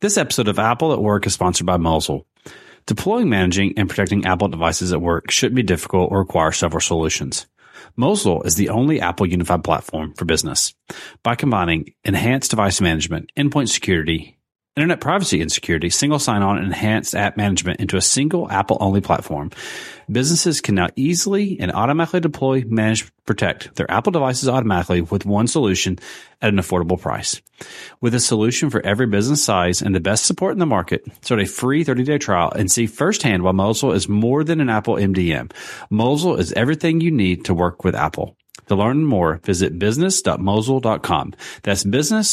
This episode of Apple at Work is sponsored by Mosel. Deploying, managing, and protecting Apple devices at work shouldn't be difficult or require several solutions. Mosel is the only Apple unified platform for business. By combining enhanced device management, endpoint security, internet privacy and security, single sign-on, and enhanced app management into a single Apple-only platform, businesses can now easily and automatically deploy, manage, protect their Apple devices automatically with one solution at an affordable price. With a solution for every business size and the best support in the market, start a free 30-day trial and see firsthand why Mosel is more than an Apple MDM. Mosel is everything you need to work with Apple. To learn more, visit business.mosel.com. That's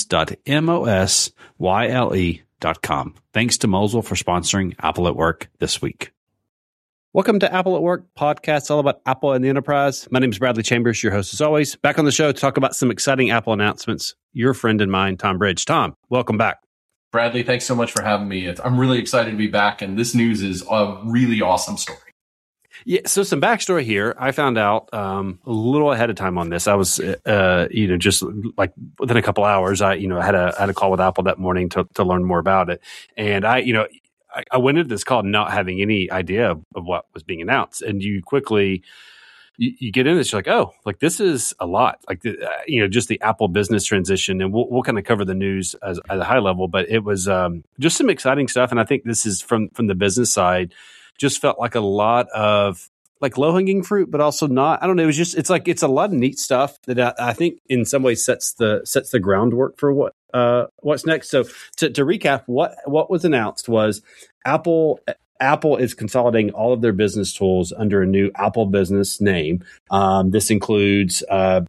business.mosyle.com. Thanks to Mosel for sponsoring Apple at Work this week. Welcome to Apple at Work podcast, all about Apple and the enterprise. My name is Bradley Chambers, your host as always. Back on the show to talk about some exciting Apple announcements. Your friend and mine, Tom Bridge. Tom, welcome back. Bradley, thanks so much for having me. I'm really excited to be back, and this news is a really awesome story. Yeah, so some backstory here. I found out a little ahead of time on this. I was, just like within a couple hours, I had a call with Apple that morning to learn more about it. And I went into this call not having any idea of what was being announced. And you quickly, you get into this, you're like, oh, like this is a lot. Like, just the Apple business transition. And we'll kind of cover the news at a high level, but it was just some exciting stuff. And I think this is from the business side. Just felt like a lot of like low hanging fruit, but also not. I don't know. It's a lot of neat stuff that I think in some ways sets the groundwork for what's next. So to recap, what was announced was Apple is consolidating all of their business tools under a new Apple Business name. This includes how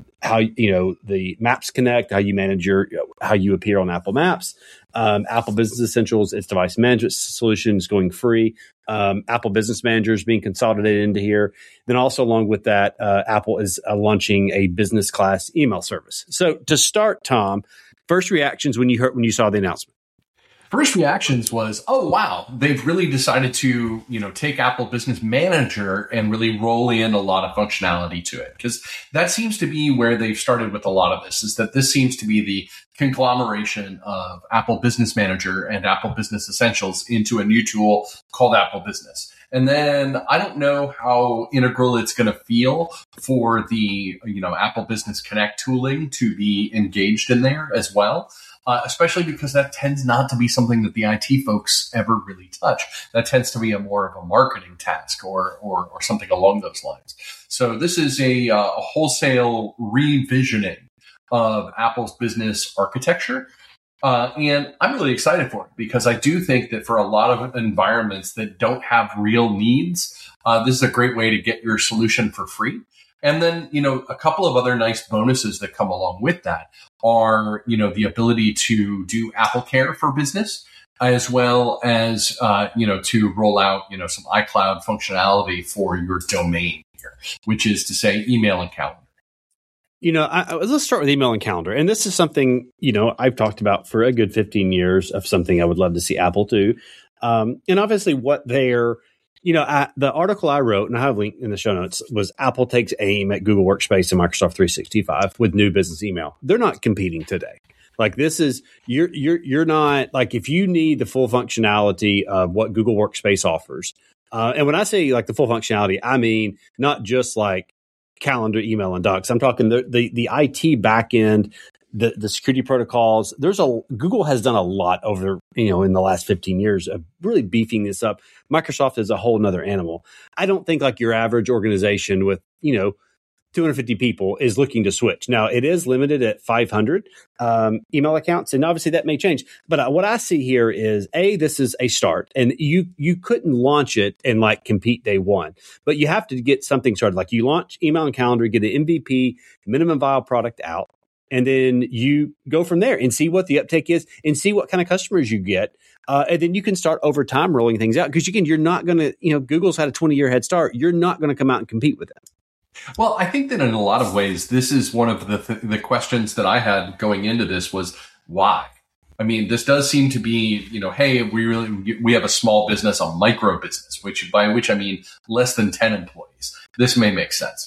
the Maps Connect, how you manage how you appear on Apple Maps. Apple Business Essentials, its device management solution is going free. Apple Business Manager is being consolidated into here. Then also along with that, Apple is launching a business class email service. So to start, Tom, first reactions when you saw the announcement. First reactions was, oh, wow, they've really decided to, take Apple Business Manager and really roll in a lot of functionality to it. Because that seems to be where they've started with a lot of this, is that this seems to be the conglomeration of Apple Business Manager and Apple Business Essentials into a new tool called Apple Business. And then I don't know how integral it's going to feel for the, Apple Business Connect tooling to be engaged in there as well. Especially because that tends not to be something that the IT folks ever really touch. That tends to be more of a marketing task or something along those lines. So this is a wholesale revisioning of Apple's business architecture. And I'm really excited for it because I do think that for a lot of environments that don't have real needs, this is a great way to get your solution for free. And then, a couple of other nice bonuses that come along with that are, the ability to do Apple Care for business, as well as, to roll out, some iCloud functionality for your domain here, which is to say email and calendar. Let's start with email and calendar. And this is something, I've talked about for a good 15 years of something I would love to see Apple do. And obviously what they're, the article I wrote, and I have a link in the show notes, was Apple takes aim at Google Workspace and Microsoft 365 with new business email. They're not competing today. Like this is, you're not, like if you need the full functionality of what Google Workspace offers, and when I say like the full functionality, I mean not just like calendar, email, and docs. I'm talking the IT backend, the security protocols. Google has done a lot over, in the last 15 years of really beefing this up. Microsoft is a whole nother animal. I don't think like your average organization with, 250 people is looking to switch. Now it is limited at 500 email accounts, and obviously that may change. But what I see here is this is a start, and you couldn't launch it and like compete day one, but you have to get something started. Like you launch email and calendar, get an MVP, minimum viable product out. And then you go from there and see what the uptake is and see what kind of customers you get. And then you can start over time rolling things out. Because again, you're not going to, Google's had a 20-year head start. You're not going to come out and compete with them. Well, I think that in a lot of ways, this is one of the questions that I had going into this was why? I mean, this does seem to be, hey, we have a small business, a micro business, by which I mean less than 10 employees. This may make sense.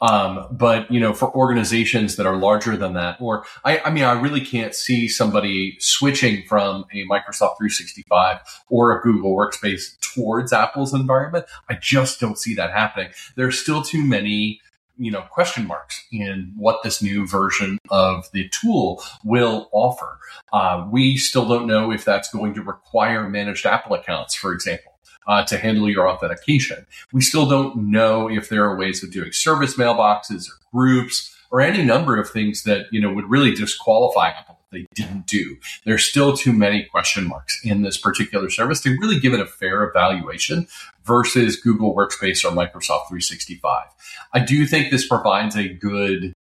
But, for organizations that are larger than that, or I really can't see somebody switching from a Microsoft 365 or a Google Workspace towards Apple's environment. I just don't see that happening. There's still too many question marks in what this new version of the tool will offer. We still don't know if that's going to require managed Apple accounts, for example, to handle your authentication. We still don't know if there are ways of doing service mailboxes or groups or any number of things that, would really disqualify Apple if they didn't do. There's still too many question marks in this particular service to really give it a fair evaluation versus Google Workspace or Microsoft 365. I do think this provides a good,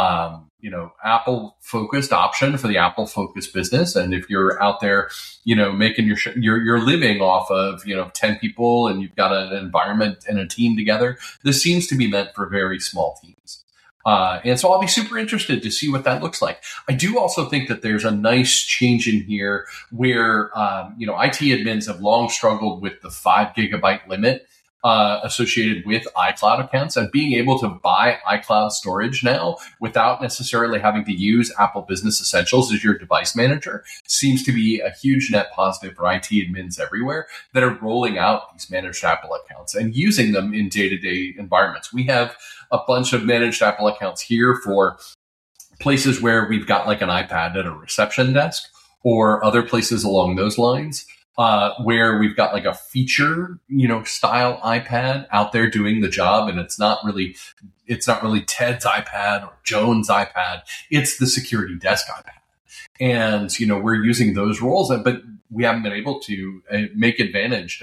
Apple-focused option for the Apple-focused business. And if you're out there, making you're living off of, 10 people and you've got an environment and a team together, this seems to be meant for very small teams. And so I'll be super interested to see what that looks like. I do also think that there's a nice change in here where, IT admins have long struggled with the 5 gigabyte limit associated with iCloud accounts, and being able to buy iCloud storage now without necessarily having to use Apple Business Essentials as your device manager seems to be a huge net positive for IT admins everywhere that are rolling out these managed Apple accounts and using them in day-to-day environments. We have a bunch of managed Apple accounts here for places where we've got like an iPad at a reception desk or other places along those lines. Where we've got like a feature, style iPad out there doing the job. And it's not really Ted's iPad or Joan's iPad. It's the security desk iPad. And, we're using those roles, but we haven't been able to take advantage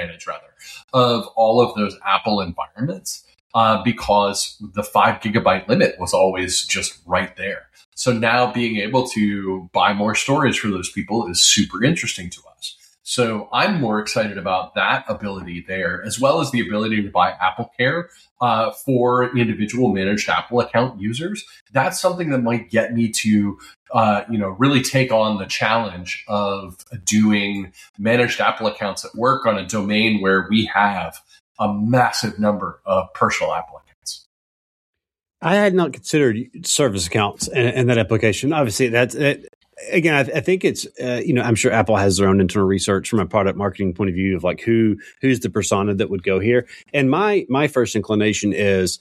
of all of those Apple environments, because the 5 gigabyte limit was always just right there. So now being able to buy more storage for those people is super interesting to us. So I'm more excited about that ability there, as well as the ability to buy AppleCare for individual managed Apple account users. That's something that might get me to, really take on the challenge of doing managed Apple accounts at work on a domain where we have a massive number of personal Apple accounts. I had not considered service accounts and that application. Obviously, that's it. Again, I think it's, I'm sure Apple has their own internal research from a product marketing point of view of like who's the persona that would go here. And my first inclination is,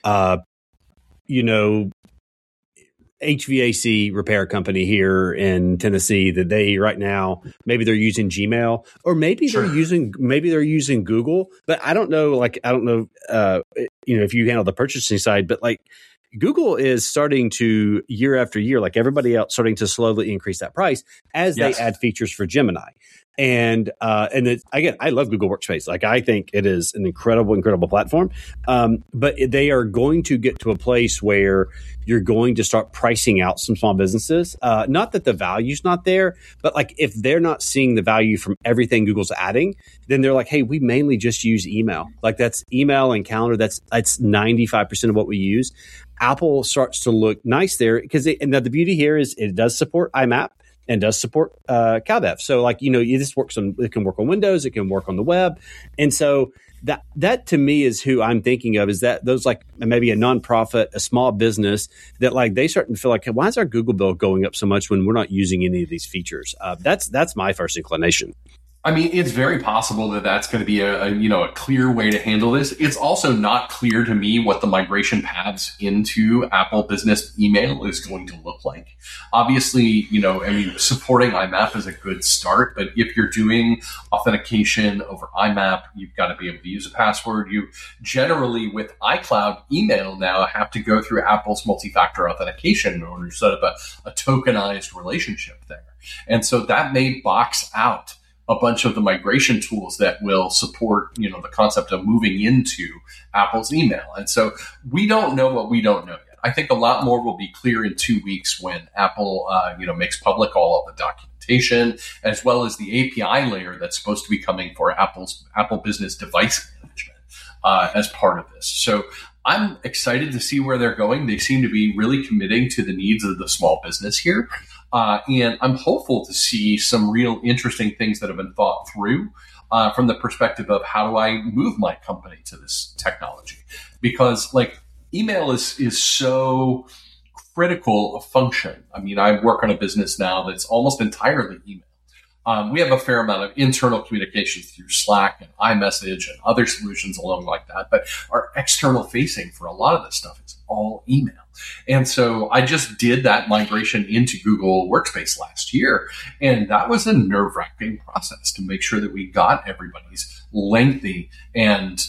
HVAC repair company here in Tennessee that they right now, maybe they're using Gmail or maybe they're using Google, but I don't know, if you handle the purchasing side, but like, Google is starting to, year after year, like everybody else, starting to slowly increase that price as they add features for Gemini. And again, I love Google Workspace. Like, I think it is an incredible platform. But they are going to get to a place where you're going to start pricing out some small businesses. Not that the value's not there, but like if they're not seeing the value from everything Google's adding, then they're like, hey, we mainly just use email. Like that's email and calendar. That's 95% of what we use. Apple starts to look nice there because and the beauty here is it does support IMAP and does support CalDev. So like, it can work on Windows, it can work on the web. And so that to me is who I'm thinking of, is that those like maybe a nonprofit, a small business that like they start to feel like, hey, why is our Google bill going up so much when we're not using any of these features? That's my first inclination. I mean, it's very possible that that's going to be a clear way to handle this. It's also not clear to me what the migration paths into Apple Business Email is going to look like. Obviously, supporting IMAP is a good start, but if you're doing authentication over IMAP, you've got to be able to use a password. You generally, with iCloud email now, have to go through Apple's multi-factor authentication in order to set up a tokenized relationship there. And so that may box out a bunch of the migration tools that will support, the concept of moving into Apple's email. And so we don't know what we don't know yet. I think a lot more will be clear in 2 weeks when Apple, makes public all of the documentation, as well as the API layer that's supposed to be coming for Apple Business Device Management as part of this. So I'm excited to see where they're going. They seem to be really committing to the needs of the small business here. And I'm hopeful to see some real interesting things that have been thought through from the perspective of how do I move my company to this technology? Because like email is so critical a function. I mean, I work on a business now that's almost entirely email. We have a fair amount of internal communications through Slack and iMessage and other solutions along like that. But our external facing for a lot of this stuff is all email. And so I just did that migration into Google Workspace last year. And that was a nerve-wracking process to make sure that we got everybody's lengthy and,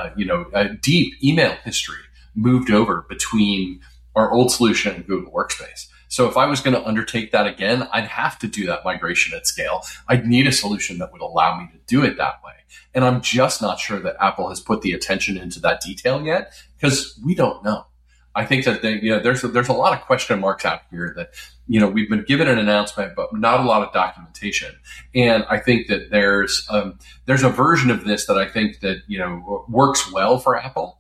deep email history moved over between our old solution and Google Workspace. So if I was going to undertake that again, I'd have to do that migration at scale. I'd need a solution that would allow me to do it that way. And I'm just not sure that Apple has put the attention into that detail yet because we don't know. I think that there's a lot of question marks out here that, we've been given an announcement, but not a lot of documentation. And I think that there's a version of this that I think that, works well for Apple.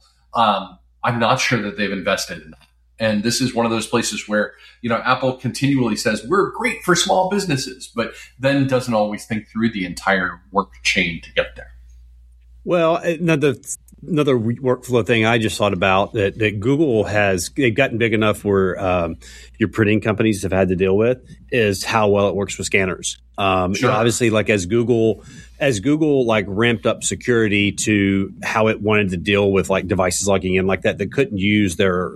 I'm not sure that they've invested in that. And this is one of those places where, Apple continually says, we're great for small businesses, but then doesn't always think through the entire work chain to get there. Well, another workflow thing I just thought about that Google they've gotten big enough where your printing companies have had to deal with is how well it works with scanners. Sure. Obviously, like as Google like ramped up security to how it wanted to deal with like devices logging in like that couldn't use their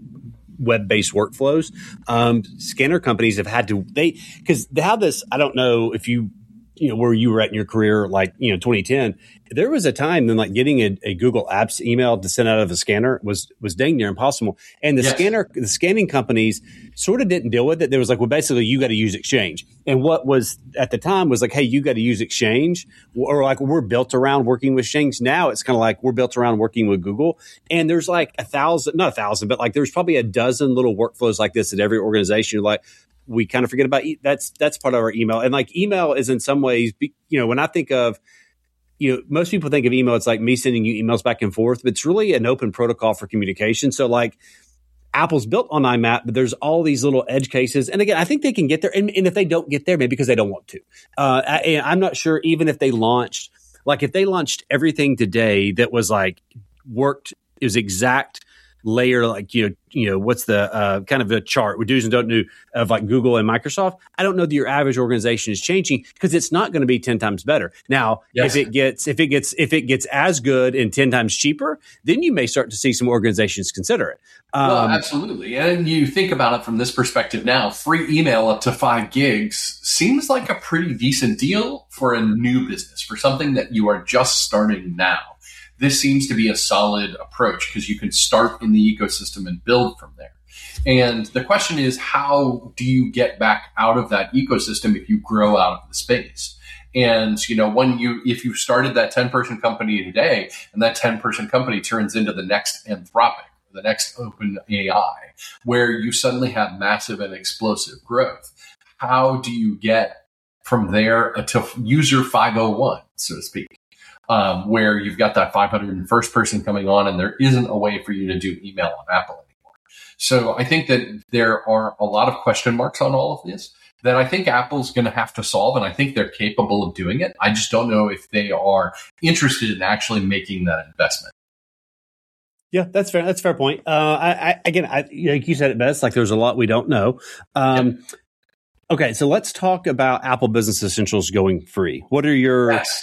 web-based workflows. Scanner companies have had to, because they have this, I don't know if where you were at in your career, like, 2010, there was a time then like getting a Google Apps email to send out of a scanner was dang near impossible. And the scanning companies sort of didn't deal with it. There was like, well, basically you got to use Exchange. And what was at the time was like, hey, you got to use Exchange, or like we're built around working with Exchange. Now it's kind of like we're built around working with Google. And there's like not 1,000, but like there's probably a dozen little workflows like this at every organization. You're like, we kind of forget about that's part of our email. And like email is in some ways, when I think of, most people think of email, it's like me sending you emails back and forth, but it's really an open protocol for communication. So like Apple's built on IMAP, but there's all these little edge cases. And again, I think they can get there. And if they don't get there, maybe because they don't want to. I'm not sure even if they launched everything today that was like worked, is exact layer, like, what's the kind of a chart with do's and don't do of like Google and Microsoft. I don't know that your average organization is changing because it's not going to be 10 times better. Now, yes. if it gets as good and 10 times cheaper, then you may start to see some organizations consider it. Well, absolutely. And you think about it from this perspective now, free email up to 5 gigs seems like a pretty decent deal for a new business, for something that you are just starting now. This seems to be a solid approach because you can start in the ecosystem and build from there. And the question is, how do you get back out of that ecosystem if you grow out of the space? And, if you started that 10-person company today and that 10-person company turns into the next Anthropic, or the next OpenAI, where you suddenly have massive and explosive growth, how do you get from there to user 501, so to speak? Where you've got that 501st person coming on and there isn't a way for you to do email on Apple anymore. So I think that there are a lot of question marks on all of this that I think Apple's going to have to solve, and I think they're capable of doing it. I just don't know if they are interested in actually making that investment. Yeah, that's fair. That's a fair point. Like you said it best, like there's a lot we don't know. Okay, so let's talk about Apple Business Essentials going free. What are your... Yes.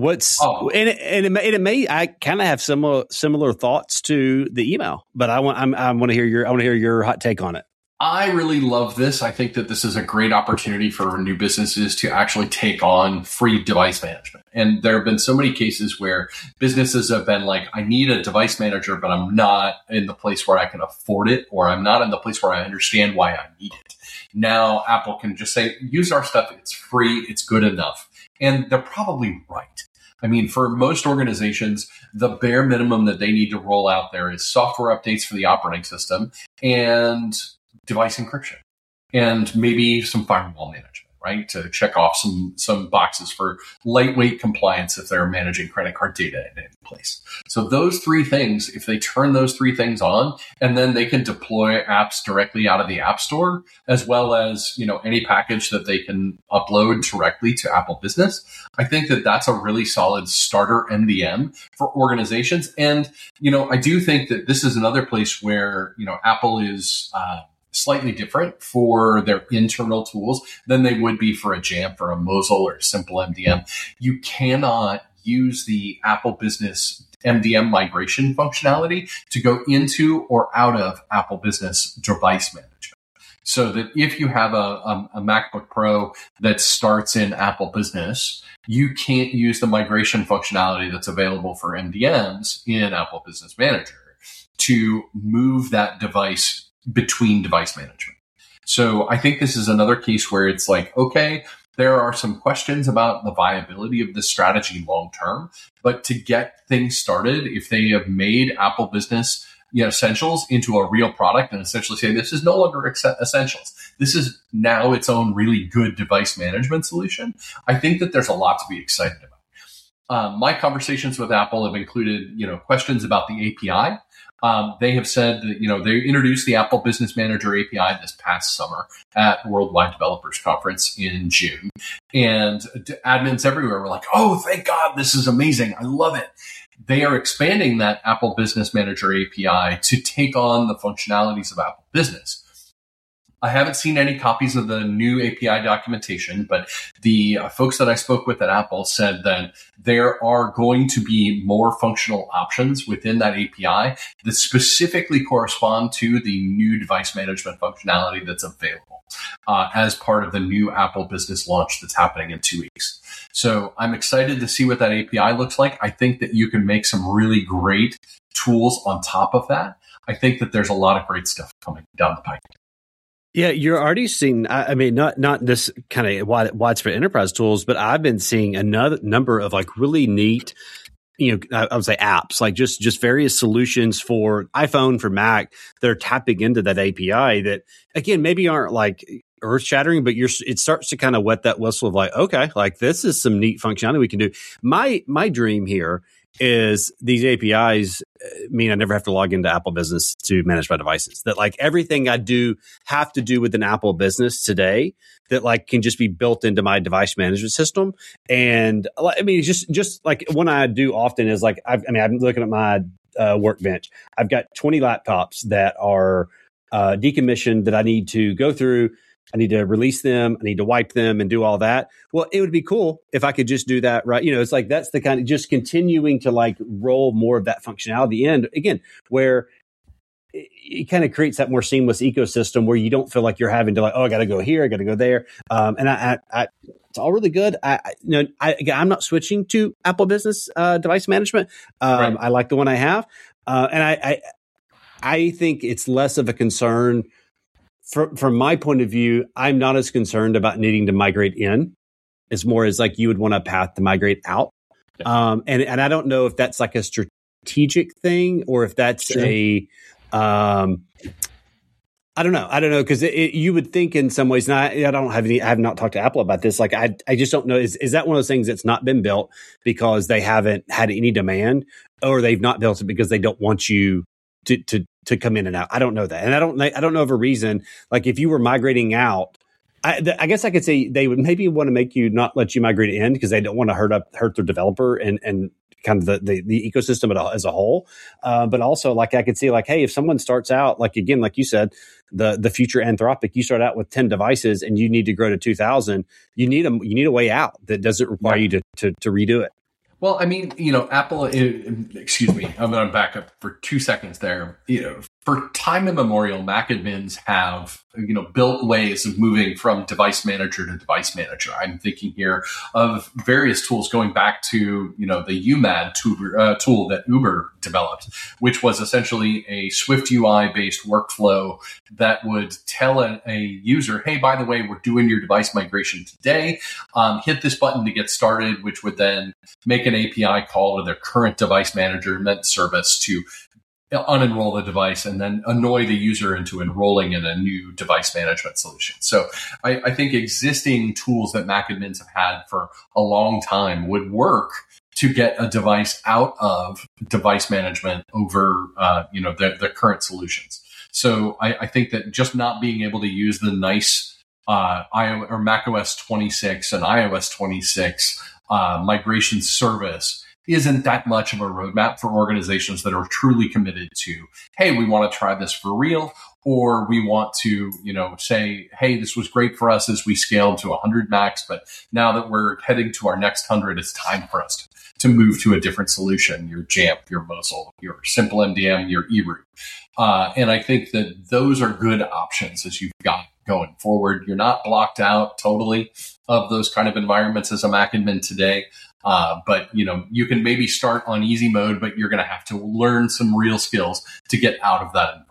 I kind of have similar thoughts to the email, but I want to hear your hot take on it. I really love this. I think that this is a great opportunity for new businesses to actually take on free device management. And there have been so many cases where businesses have been like, I need a device manager, but I'm not in the place where I can afford it, or I'm not in the place where I understand why I need it. Now Apple can just say, use our stuff. It's free. It's good enough. And they're probably right. I mean, for most organizations, the bare minimum that they need to roll out there is software updates for the operating system and device encryption and maybe some firewall management. right? To check off some boxes for lightweight compliance if they're managing credit card data in any place. So those three things, if they turn those three things on, and then they can deploy apps directly out of the App Store, as well as, any package that they can upload directly to Apple Business, I think that that's a really solid starter MDM for organizations. And, I do think that this is another place where, Apple is slightly different for their internal tools than they would be for a Jamf or a Mosel or a simple MDM. You cannot use the Apple Business MDM migration functionality to go into or out of Apple Business device management. So that if you have a MacBook Pro that starts in Apple Business, you can't use the migration functionality that's available for MDMs in Apple Business Manager to move that device between device management. So I think this is another case where it's like, okay, there are some questions about the viability of this strategy long term, but to get things started, if they have made Apple Business Essentials into a real product and essentially say this is no longer Essentials, this is now its own really good device management solution, I think that there's a lot to be excited about. My conversations with Apple have included, questions about the API. They have said that, they introduced the Apple Business Manager API this past summer at Worldwide Developers Conference in June. And admins everywhere were like, oh, thank God, this is amazing. I love it. They are expanding that Apple Business Manager API to take on the functionalities of Apple Business. I haven't seen any copies of the new API documentation, but the folks that I spoke with at Apple said that there are going to be more functional options within that API that specifically correspond to the new device management functionality that's available as part of the new Apple Business launch that's happening in 2 weeks. So I'm excited to see what that API looks like. I think that you can make some really great tools on top of that. I think that there's a lot of great stuff coming down the pipe. Yeah, you're already seeing, I mean, not this kind of widespread enterprise tools, but I've been seeing another number of like really neat, I would say apps, like just various solutions for iPhone, for Mac that are tapping into that API that, again, maybe aren't like earth shattering, but it starts to kind of wet that whistle of like, okay, like this is some neat functionality we can do. My dream here is these APIs mean I never have to log into Apple Business to manage my devices. That like everything I do have to do with an Apple Business today that like can just be built into my device management system. And I mean, just like one I do often is like, I'm looking at my workbench. I've got 20 laptops that are decommissioned that I need to go through. I need to release them. I need to wipe them and do all that. Well, it would be cool if I could just do that, right? It's like that's the kind of just continuing to like roll more of that functionality in again, where it kind of creates that more seamless ecosystem where you don't feel like you're having to like, oh, I got to go here, I got to go there. And I it's all really good. I'm not switching to Apple Business device management. Right. I like the one I have, and I think it's less of a concern. From my point of view, I'm not as concerned about needing to migrate in as more as like you would want a path to migrate out. Yeah. And I don't know if that's like a strategic thing or if that's sure. I don't know. Cause you would think in some ways, and I have not talked to Apple about this. Like, I just don't know. Is that one of those things that's not been built because they haven't had any demand or they've not built it because they don't want you to come in and out? I don't know that. And I don't know of a reason. Like if you were migrating out, I guess I could say they would maybe want to make you not let you migrate in because they don't want to hurt their developer and kind of the ecosystem as a whole. But also like I could see like, hey, if someone starts out, like again, like you said, the future Anthropic, you start out with 10 devices and you need to grow to 2,000, you need a way out that doesn't require you to redo it. Well, I mean, Apple, excuse me, I'm going to back up for 2 seconds there. For time immemorial, Mac admins have, built ways of moving from device manager to device manager. I'm thinking here of various tools going back to, the UMAD tool that Uber developed, which was essentially a Swift UI based workflow that would tell a user, hey, by the way, we're doing your device migration today. Hit this button to get started, which would then make an API call to their current device management service to unenroll the device and then annoy the user into enrolling in a new device management solution. So I think existing tools that Mac admins have had for a long time would work to get a device out of device management over, the current solutions. So I think that just not being able to use the nice iOS or macOS 26 and iOS 26 migration service isn't that much of a roadmap for organizations that are truly committed to, hey, we want to try this for real, or we want to, say, hey, this was great for us as we scaled to 100 Macs, but now that we're heading to our next 100, it's time for us to move to a different solution, your Jamf, your Mosel, your Simple MDM, your eRoot. And I think that those are good options as you've got going forward. You're not blocked out totally of those kind of environments as a Mac admin today. But you can maybe start on easy mode, but you're going to have to learn some real skills to get out of that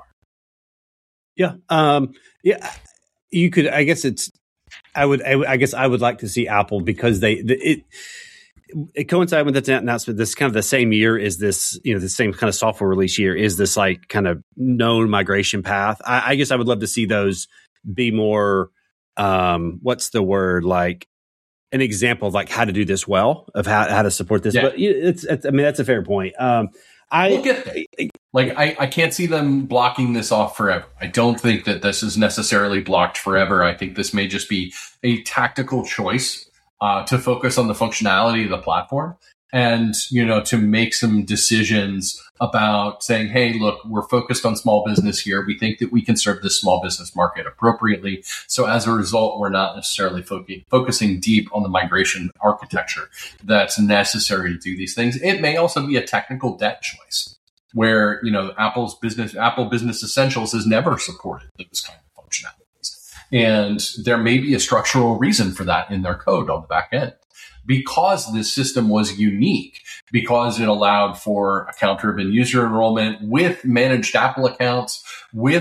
environment. Yeah. You could, I guess I would like to see Apple, because it coincided with that announcement. This kind of the same year is this, the same kind of software release year is this like kind of known migration path. I guess I would love to see those be more, what's the word, like an example of like how to do this well, of how to support this. Yeah. But it's that's a fair point. We'll get there. Like, I can't see them blocking this off forever. I don't think that this is necessarily blocked forever. I think this may just be a tactical choice to focus on the functionality of the platform and, to make some decisions about saying, hey, look, we're focused on small business here. We think that we can serve this small business market appropriately. So as a result, we're not necessarily focusing deep on the migration architecture that's necessary to do these things. It may also be a technical debt choice where, Apple Business Essentials has never supported those kind of functionalities. And there may be a structural reason for that in their code on the back end, because this system was unique, because it allowed for account-driven user enrollment with managed Apple accounts, with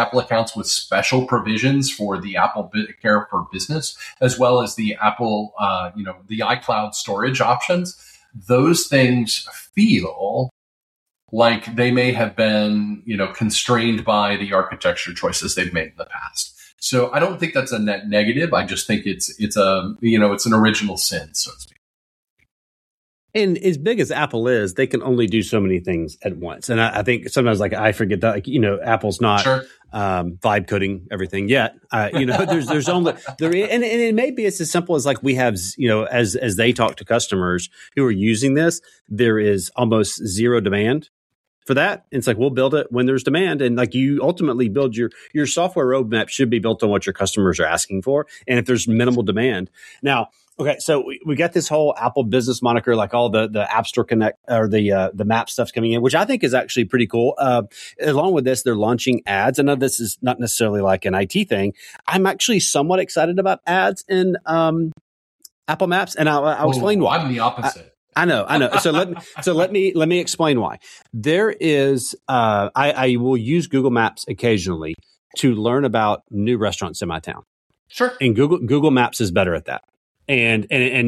special provisions for the Apple Care for Business, as well as the Apple, the iCloud storage options. Those things feel like they may have been, constrained by the architecture choices they've made in the past. So I don't think that's a net negative. I just think it's an original sin, so to speak. And as big as Apple is, they can only do so many things at once. And I think sometimes, like, I forget that, Apple's not vibe coding everything yet. There's only there, and it may be it's as simple as like we have, as they talk to customers who are using this, there is almost zero demand for that. And it's like, we'll build it when there's demand. And like, you ultimately build your software roadmap should be built on what your customers are asking for. And if there's minimal demand. Now, okay, so we got this whole Apple business moniker, like all the App Store Connect or the map stuff's coming in, which I think is actually pretty cool. Along with this, they're launching ads. I know this is not necessarily like an IT thing. I'm actually somewhat excited about ads in Apple Maps, and I'll explain why. I'm the opposite. I know. So let me explain why. There is I will use Google Maps occasionally to learn about new restaurants in my town. Sure. And Google Maps is better at that. And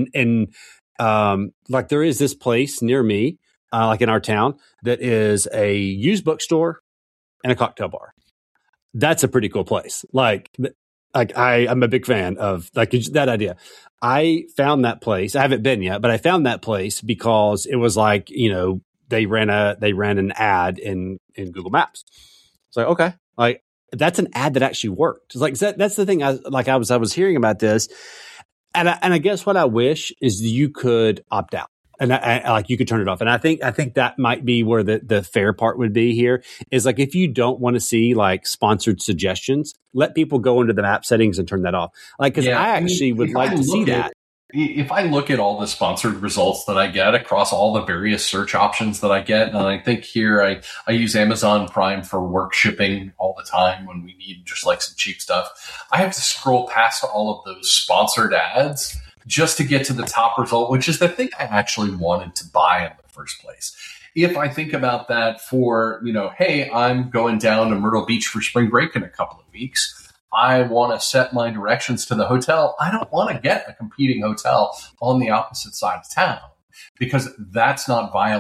like there is this place near me, like in our town, that is a used bookstore and a cocktail bar. That's a pretty cool place. Like I'm a big fan of like that idea. I found that place. I haven't been yet, but I found that place because it was like, they ran an ad in Google Maps. It's like, okay, like that's an ad that actually worked. It's like, that's the thing. I was hearing about this. And I guess what I wish is you could opt out, and I like you could turn it off. And I think that might be where the fair part would be here is like, if you don't want to see like sponsored suggestions, let people go into the map settings and turn that off. Like, cause I actually would like to see that. If I look at all the sponsored results that I get across all the various search options that I get, and I think here I use Amazon Prime for work shipping all the time when we need just like some cheap stuff. I have to scroll past all of those sponsored ads just to get to the top result, which is the thing I actually wanted to buy in the first place. If I think about that for, hey, I'm going down to Myrtle Beach for spring break in a couple of weeks. I want to set my directions to the hotel. I don't want to get a competing hotel on the opposite side of town because that's not viable for me.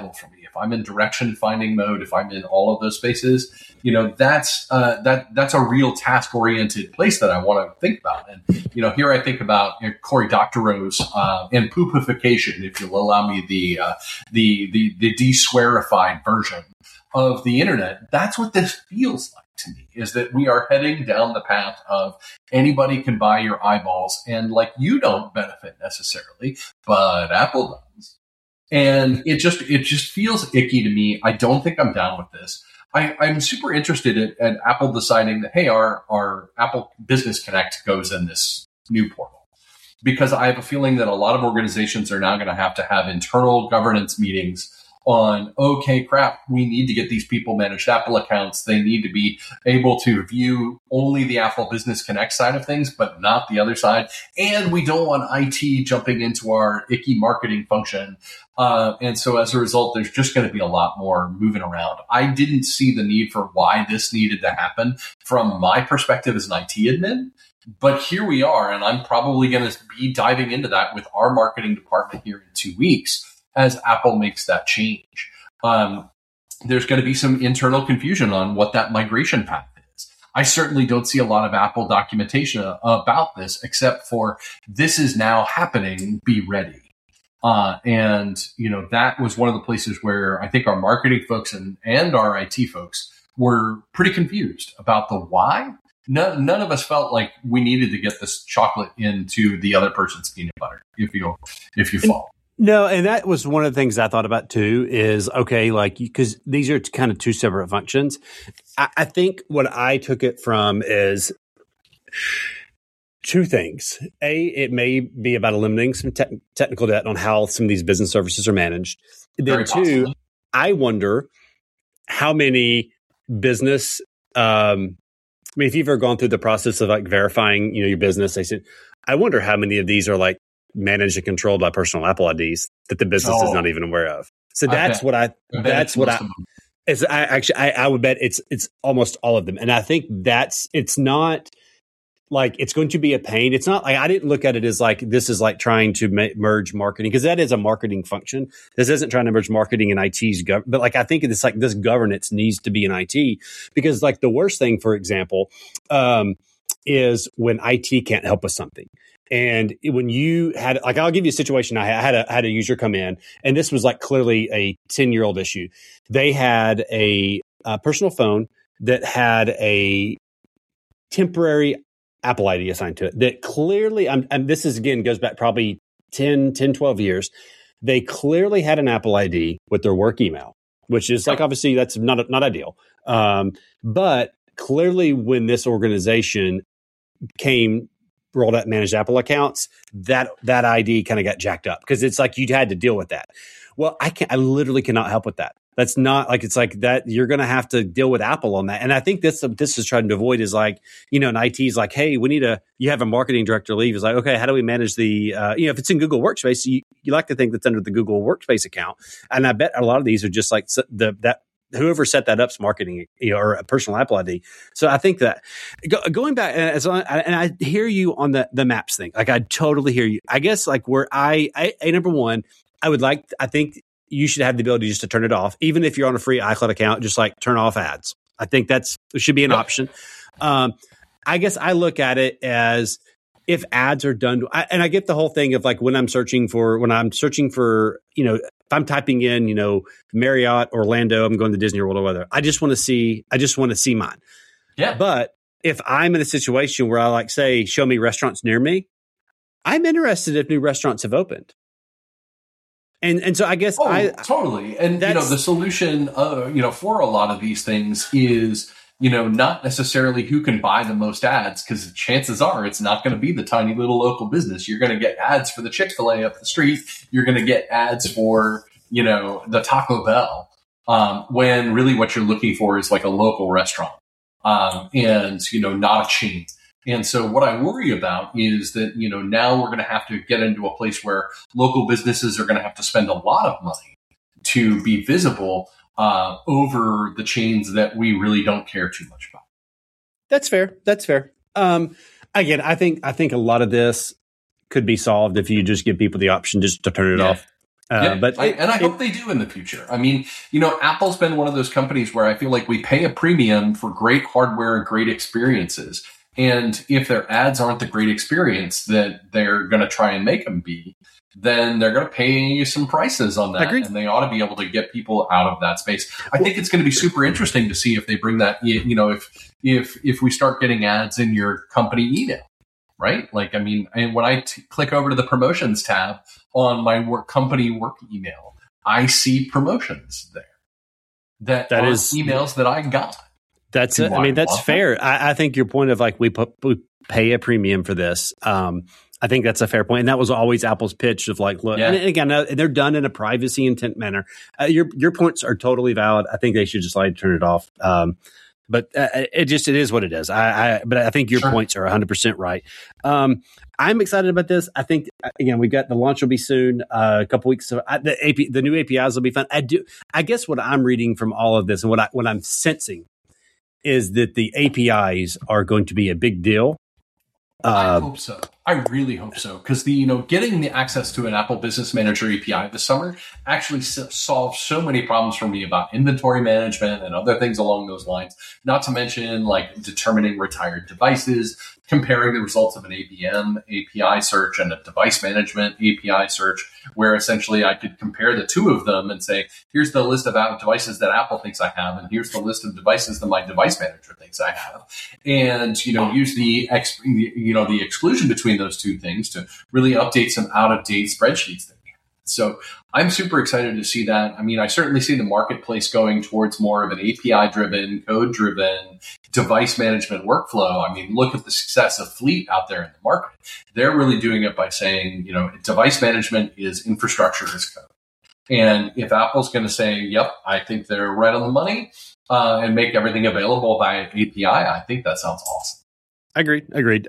if I'm in direction finding mode, if I'm in all of those spaces, that's a real task oriented place that I want to think about. And here I think about Cory Doctorow's and poopification, if you'll allow me the de-swearified version of the internet. That's what this feels like to me, is that we are heading down the path of anybody can buy your eyeballs, and like you don't benefit necessarily, but Apple does. And it just feels icky to me. I don't think I'm down with this. I'm super interested in Apple deciding that, hey, our Apple Business Connect goes in this new portal, because I have a feeling that a lot of organizations are now going to have internal governance meetings on, okay, crap, we need to get these people managed Apple accounts. They need to be able to view only the Apple Business Connect side of things, but not the other side. And we don't want IT jumping into our icky marketing function. And so as a result, there's just going to be a lot more moving around. I didn't see the need for why this needed to happen from my perspective as an IT admin. But here we are, and I'm probably going to be diving into that with our marketing department here in 2 weeks as Apple makes that change. There's going to be some internal confusion on what that migration path is. I certainly don't see a lot of Apple documentation about this, except for this is now happening, be ready. And that was one of the places where I think our marketing folks and our IT folks were pretty confused about the why. None of us felt like we needed to get this chocolate into the other person's peanut butter, if you follow. No, and that was one of the things I thought about too, is, okay, like, because these are kind of two separate functions. I think what I took it from is two things. A, it may be about eliminating some technical debt on how some of these business services are managed. Then two, I wonder how many business, if you've ever gone through the process of like verifying, your business, I wonder how many of these are like managed and controlled by personal Apple IDs that the business is not even aware of. So I would bet it's almost all of them. And I think it's not like it's going to be a pain. It's not like, I didn't look at it as like, this is like trying to merge marketing, because that is a marketing function. This isn't trying to merge marketing and IT's but like, I think it's like this governance needs to be in IT, because like the worst thing, for example, is when IT can't help with something. And when you had, like, I'll give you a situation. I had a user come in, and this was like clearly a 10-year-old issue. They had a personal phone that had a temporary Apple ID assigned to it that clearly, and this is, again, goes back probably 12 years. They clearly had an Apple ID with their work email, which is like, obviously that's not ideal. But clearly when this organization rolled out managed Apple accounts, that ID kind of got jacked up, because it's like you'd had to deal with that. Well, I literally cannot help with that. That's not like, it's like that you're going to have to deal with Apple on that. And I think this is trying to avoid is like, an IT is like, hey, you have a marketing director leave. Is like, okay, how do we manage the, if it's in Google Workspace, you like to think that's under the Google Workspace account. And I bet a lot of these are just like that whoever set that up's marketing, or a personal Apple ID. So I think that going back, and I hear you on the maps thing. Like, I totally hear you. I guess like where number one, I think you should have the ability just to turn it off. Even if you're on a free iCloud account, just like turn off ads. I think it should be an option. I guess I look at it as, if ads are done, and I get the whole thing of like when I'm searching for, if I'm typing in, Marriott, Orlando, I'm going to Disney World or whatever. I just want to see mine. Yeah. But if I'm in a situation where I like, say, show me restaurants near me, I'm interested if new restaurants have opened. And so I guess totally. And the solution, for a lot of these things is, not necessarily who can buy the most ads, because chances are it's not going to be the tiny little local business. You're going to get ads for the Chick-fil-A up the street. You're going to get ads for, the Taco Bell, when really what you're looking for is like a local restaurant, and, not a chain. And so what I worry about is that, now we're going to have to get into a place where local businesses are going to have to spend a lot of money to be visible over the chains that we really don't care too much about. That's fair. Again, I think a lot of this could be solved if you just give people the option just to turn it off. I hope they do in the future. I mean, Apple's been one of those companies where I feel like we pay a premium for great hardware and great experiences. And if their ads aren't the great experience that they're going to try and make them be, then they're going to pay you some prices on that. Agreed. And they ought to be able to get people out of that space. I think it's going to be super interesting to see if they bring that, if we start getting ads in your company email. Right? Like, I mean, when I click over to the promotions tab on my company work email, I see promotions there. That is emails that I got. That's it. I mean, that's fair. I think your point of like, we pay a premium for this. I think that's a fair point. And that was always Apple's pitch of like, look, and again, they're done in a privacy intent manner. Your points are totally valid. I think they should just like turn it off. But it is what it is. But I think your points are 100% right. I'm excited about this. I think again, we got the launch will be soon. A couple weeks. So the new APIs will be fun. I guess what I'm reading from all of this and what I'm sensing is that the APIs are going to be a big deal. I hope so. I really hope so, because getting the access to an Apple Business Manager API this summer actually solved so many problems for me about inventory management and other things along those lines. Not to mention like determining retired devices, comparing the results of an ABM API search and a device management API search, where essentially I could compare the two of them and say, here's the list of devices that Apple thinks I have, and here's the list of devices that my device manager thinks I have, and use the exclusion between those two things to really update some out-of-date spreadsheets that we have. So I'm super excited to see that. I mean, I certainly see the marketplace going towards more of an API-driven, code-driven device management workflow. I mean, look at the success of Fleet out there in the market. They're really doing it by saying, device management is infrastructure as code. And if Apple's going to say, yep, I think they're right on the money, and make everything available by API, I think that sounds awesome. Agreed.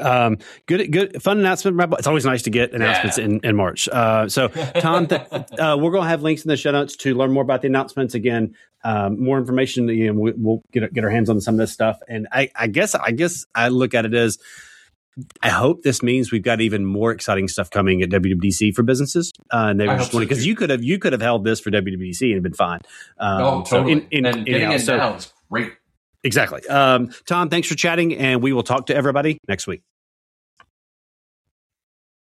Good, fun announcement. It's always nice to get announcements in March. So, Tom, we're going to have links in the show notes to learn more about the announcements. Again, more information. We'll get our hands on some of this stuff. And I guess I look at it as, I hope this means we've got even more exciting stuff coming at WWDC for businesses. And they were just wondering, because you could have held this for WWDC and it'd been fine. Totally. So and getting it now is great. Exactly. Tom, thanks for chatting, and we will talk to everybody next week.